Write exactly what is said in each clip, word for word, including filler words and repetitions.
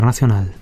Nacional.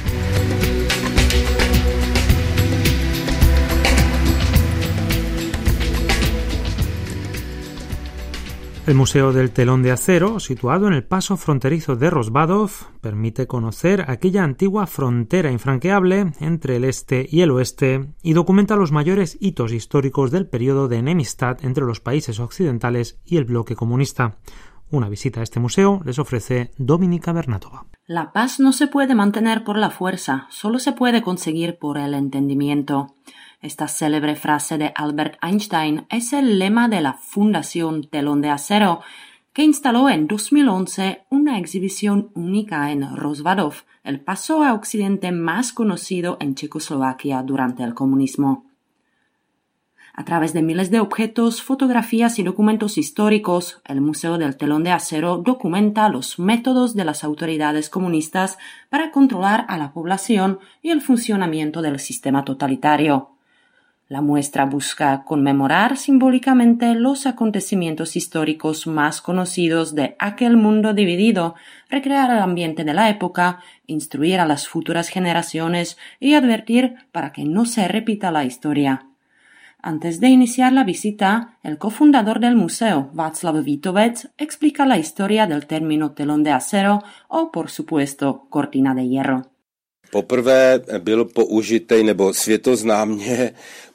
El Museo del Telón de Acero, situado en el paso fronterizo de Rozvadov, permite conocer aquella antigua frontera infranqueable entre el este y el oeste y documenta los mayores hitos históricos del periodo de enemistad entre los países occidentales y el bloque comunista. Una visita a este museo les ofrece Dominika Bernatova. La paz no se puede mantener por la fuerza, solo se puede conseguir por el entendimiento. Esta célebre frase de Albert Einstein es el lema de la Fundación Telón de Acero, que instaló en dos mil once una exhibición única en Rozvadov, el paso a Occidente más conocido en Checoslovaquia durante el comunismo. A través de miles de objetos, fotografías y documentos históricos, el Museo del Telón de Acero documenta los métodos de las autoridades comunistas para controlar a la población y el funcionamiento del sistema totalitario. La muestra busca conmemorar simbólicamente los acontecimientos históricos más conocidos de aquel mundo dividido, recrear el ambiente de la época, instruir a las futuras generaciones y advertir para que no se repita la historia. Antes de iniciar la visita, el cofundador del museo, Václav Vítovec, explica la historia del término telón de acero o, por supuesto, cortina de hierro. Poprvé bylo použité nebo světoznámně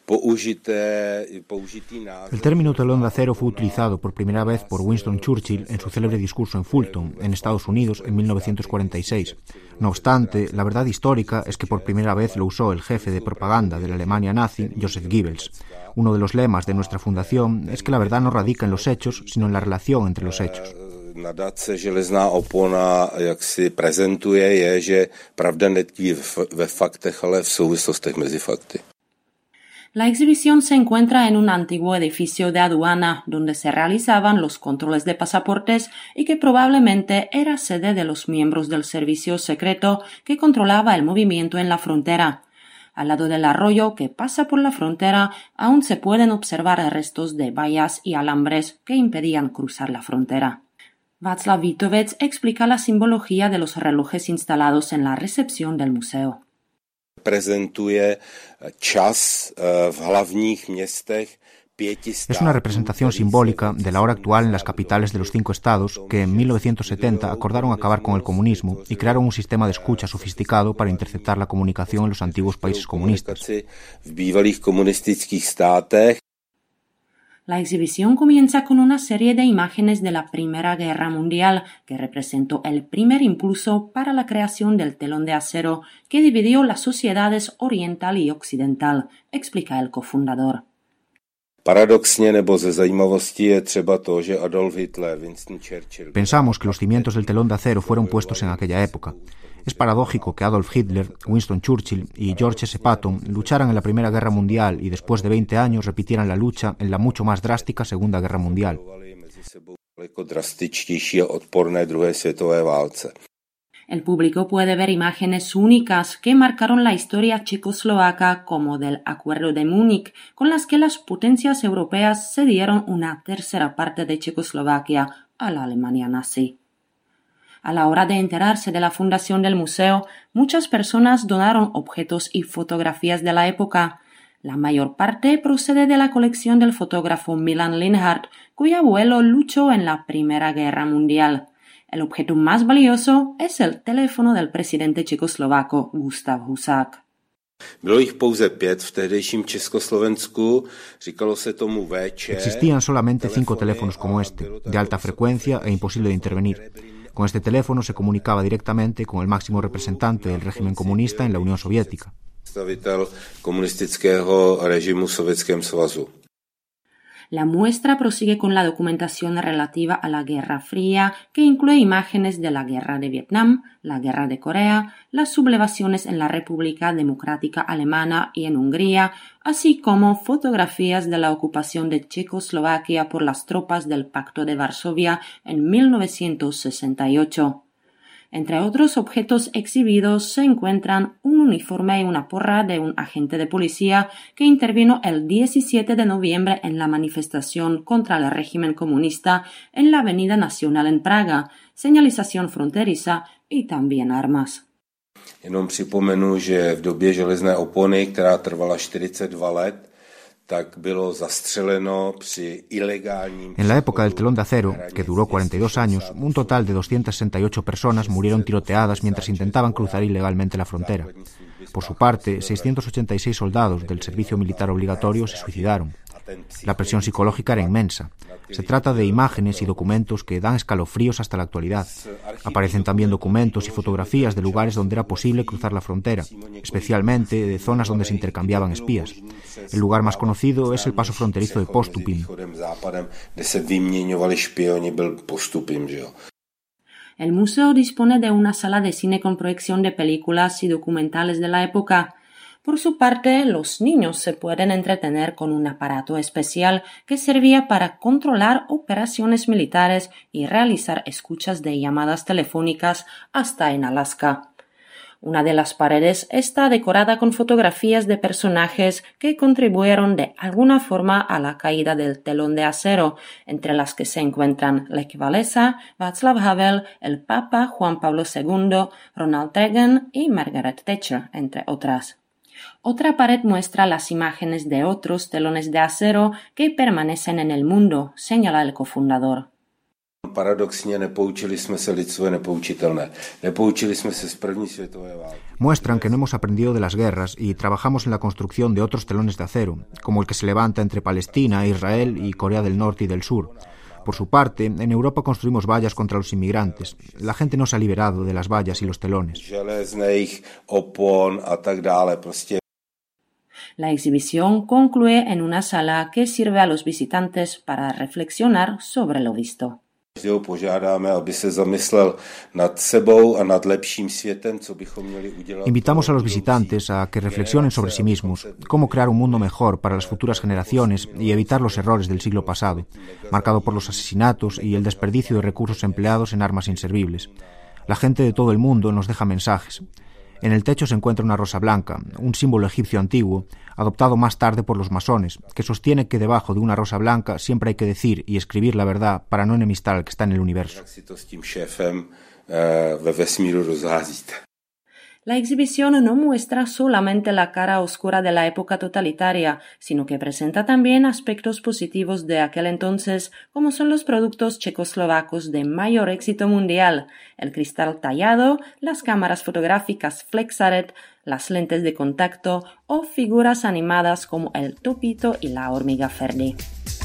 El término telón de acero fue utilizado por primera vez por Winston Churchill en su célebre discurso en Fulton, en Estados Unidos, en mil novecientos cuarenta y seis. No obstante, la verdad histórica es que por primera vez lo usó el jefe de propaganda de la Alemania nazi, Joseph Goebbels. Uno de los lemas de nuestra fundación es que la verdad no radica en los hechos, sino en la relación entre los hechos. Nadace Železná opona, jak si prezentuje, je, že pravda netkví ve faktech, ale v souvislostech mezi fakty. La exhibición se encuentra en un antiguo edificio de aduana donde se realizaban los controles de pasaportes y que probablemente era sede de los miembros del servicio secreto que controlaba el movimiento en la frontera. Al lado del arroyo que pasa por la frontera aún se pueden observar restos de vallas y alambres que impedían cruzar la frontera. Václav Vítovec explica la simbología de los relojes instalados en la recepción del museo. Prezentuje čas v hlavních městech. Es una representación simbólica de la hora actual en las capitales de los cinco estados que en mil novecientos setenta acordaron acabar con el comunismo y crearon un sistema de escucha sofisticado para interceptar la comunicación en los antiguos países comunistas. V bývalých komunistických státech. La exhibición comienza con una serie de imágenes de la Primera Guerra Mundial que representó el primer impulso para la creación del telón de acero que dividió las sociedades oriental y occidental, explica el cofundador. Paradoxně nebo ze zajímavosti je třeba to, že Adolf Hitler, Winston Churchill. Pensamos que los cimientos del telón de acero fueron puestos en aquella época. Es paradójico que Adolf Hitler, Winston Churchill y George S. Patton lucharan en la Primera Guerra Mundial y después de veinte años repitieran la lucha en la mucho más drástica Segunda Guerra Mundial. El público puede ver imágenes únicas que marcaron la historia checoslovaca como del Acuerdo de Múnich, con las que las potencias europeas cedieron una tercera parte de Checoslovaquia a la Alemania nazi. A la hora de enterarse de la fundación del museo, muchas personas donaron objetos y fotografías de la época. La mayor parte procede de la colección del fotógrafo Milan Linhart, cuyo abuelo luchó en la Primera Guerra Mundial. El objeto más valioso es el teléfono del presidente checoslovaco Gustav Husák. Bylo jich pouze pět v tehdejším Československu, říkalo se tomu V Č. Existían solamente cinco teléfonos como este, de alta frecuencia e imposible de intervenir. Con este teléfono se comunicaba directamente con el máximo representante del régimen comunista en la Unión Soviética. Představitel komunistického režimu v Sovětském svazu. La muestra prosigue con la documentación relativa a la Guerra Fría, que incluye imágenes de la Guerra de Vietnam, la Guerra de Corea, las sublevaciones en la República Democrática Alemana y en Hungría, así como fotografías de la ocupación de Checoslovaquia por las tropas del Pacto de Varsovia en mil novecientos sesenta y ocho. Entre otros objetos exhibidos se encuentran un uniforme y una porra de un agente de policía que intervino el diecisiete de noviembre en la manifestación contra el régimen comunista en la Avenida Nacional en Praga, señalización fronteriza y también armas. Jenom připomenu, že v době železné opony, která trvala čtyřicet dva let, tak bylo zastřeleno při ilegálním... En la época del telón de acero, que duró cuarenta y dos años, un total de doscientas sesenta y ocho personas murieron tiroteadas mientras intentaban cruzar ilegalmente la frontera. Por su parte, seiscientos ochenta y seis soldados del servicio militar obligatorio se suicidaron. La presión psicológica era inmensa. Se trata de imágenes y documentos que dan escalofríos hasta la actualidad. Aparecen también documentos y fotografías de lugares donde era posible cruzar la frontera, especialmente de zonas donde se intercambiaban espías. El lugar más conocido es el paso fronterizo de Postupim. El museo dispone de una sala de cine con proyección de películas y documentales de la época. Por su parte, los niños se pueden entretener con un aparato especial que servía para controlar operaciones militares y realizar escuchas de llamadas telefónicas hasta en Alaska. Una de las paredes está decorada con fotografías de personajes que contribuyeron de alguna forma a la caída del telón de acero, entre las que se encuentran Lech Walesa, Václav Havel, el Papa Juan Pablo segundo, Ronald Reagan y Margaret Thatcher, entre otras. Otra pared muestra las imágenes de otros telones de acero que permanecen en el mundo, señala el cofundador. Paradoxně nepoučili jsme se lidstvo je nepoučitelné. Nepoučili jsme se z první světové války. Muestran que no hemos aprendido de las guerras y trabajamos en la construcción de otros telones de acero, como el que se levanta entre Palestina, Israel y Corea del Norte y del Sur. Por su parte, en Europa construimos vallas contra los inmigrantes. La gente no se ha liberado de las vallas y los telones. Železných opon a tak dále, prostě. La exhibición concluye en una sala que sirve a los visitantes para reflexionar sobre lo visto. Požádáme, aby se zamyslel nad sebou a nad lepším světem, co bychom měli udělat. Invitamos a los visitantes a que reflexionen sobre sí mismos, cómo crear un mundo mejor para las futuras generaciones y evitar los errores del siglo pasado, marcado por los asesinatos y el desperdicio de recursos empleados en armas inservibles. La gente de todo el mundo nos deja mensajes. En el techo se encuentra una rosa blanca, un símbolo egipcio antiguo, adoptado más tarde por los masones, que sostiene que debajo de una rosa blanca siempre hay que decir y escribir la verdad para no enemistar al que está en el universo. La exhibición no muestra solamente la cara oscura de la época totalitaria, sino que presenta también aspectos positivos de aquel entonces, como son los productos checoslovacos de mayor éxito mundial, el cristal tallado, las cámaras fotográficas Flexaret, las lentes de contacto o figuras animadas como el Topito y la hormiga Ferdi.